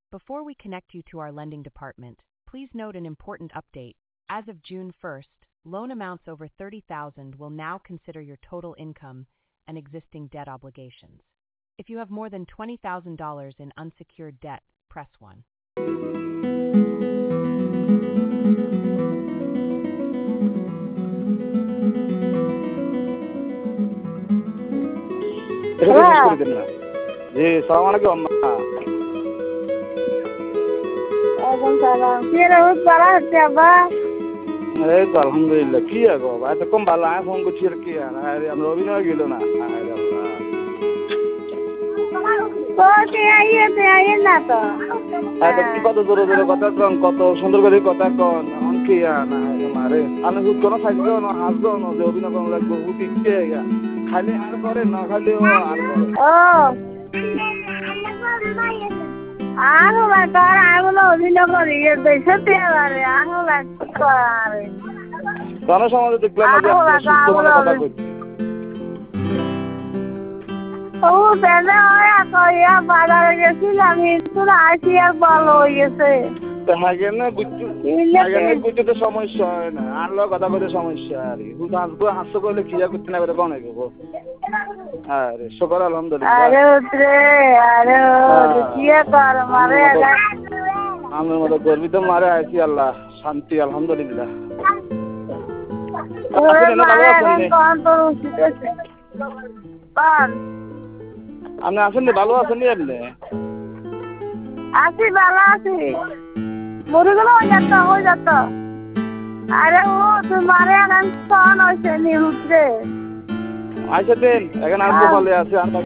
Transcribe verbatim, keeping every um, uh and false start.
Before we connect you to our lending department, please note an important update. As of June first, loan amounts over thirty thousand dollars will now consider your total income and existing debt obligations. If you have more than twenty thousand dollars in unsecured debt, press one. হ্যাঁ। জি, সালাম আলাইকুম আম্মা। ওয়ালাইকুম সালাম। কি রে হুট করা হচ্ছে আব্বা? এই তো আলহামদুলিল্লাহ। কি আগো এতক্ষণ ভালো আমি ফোন করছি আর কি আর আরে আমরা অভিনয় গেল না। আরে আল্লাহ। তো তে আইয়ে তে আইয়ে না তো। এত কি কত জোরে জোরে কথা কন, কত সুন্দর করে কথা কন। এখন কি না মারে আমি হুট কোনো সাইজও না হাসবো না যে অভিনয় করা লাগবে হুট ইচ্ছে খালি আর করে না খালি ও আর করে। ও আনো বাকার আগুলো অভিনয় করি দেশে তে আরে আনো বাকার জনসমাজে দেখলাম যে সুস্থ মনে কথা কইছি। ও বেলা হয় কইয়া বাজারে গেছিলাম কিন্তু আসি আর ভালো হয়ে গেছে। হাগের না গুচ্ছু হাগের না গুচ্ছু তো সমস্যা হয় না আর লোক কথা বলে সমস্যা আর হুট হাসবো হাসতে করলে কি আর করতে না করে কোন হইব। আরে শুকর আলহামদুলিল্লাহ। আরে রে আরে কি কর মারে আমার মতো গর্বিত মারে আছি আল্লাহ শান্তি আলহামদুলিল্লাহ। আপনি ভালো আছেন কোন তো শিখেছে কোন আপনি আছেন নি ভালো আছেন নি আপনি? আছি ভালো আছি মুরগুলো হয়ে যাত হয়ে যাত। আরে ও তোমারে এখন কোন হইছে নি হুটরে আচ্ছা দেন এখন আর ভালো আছে আর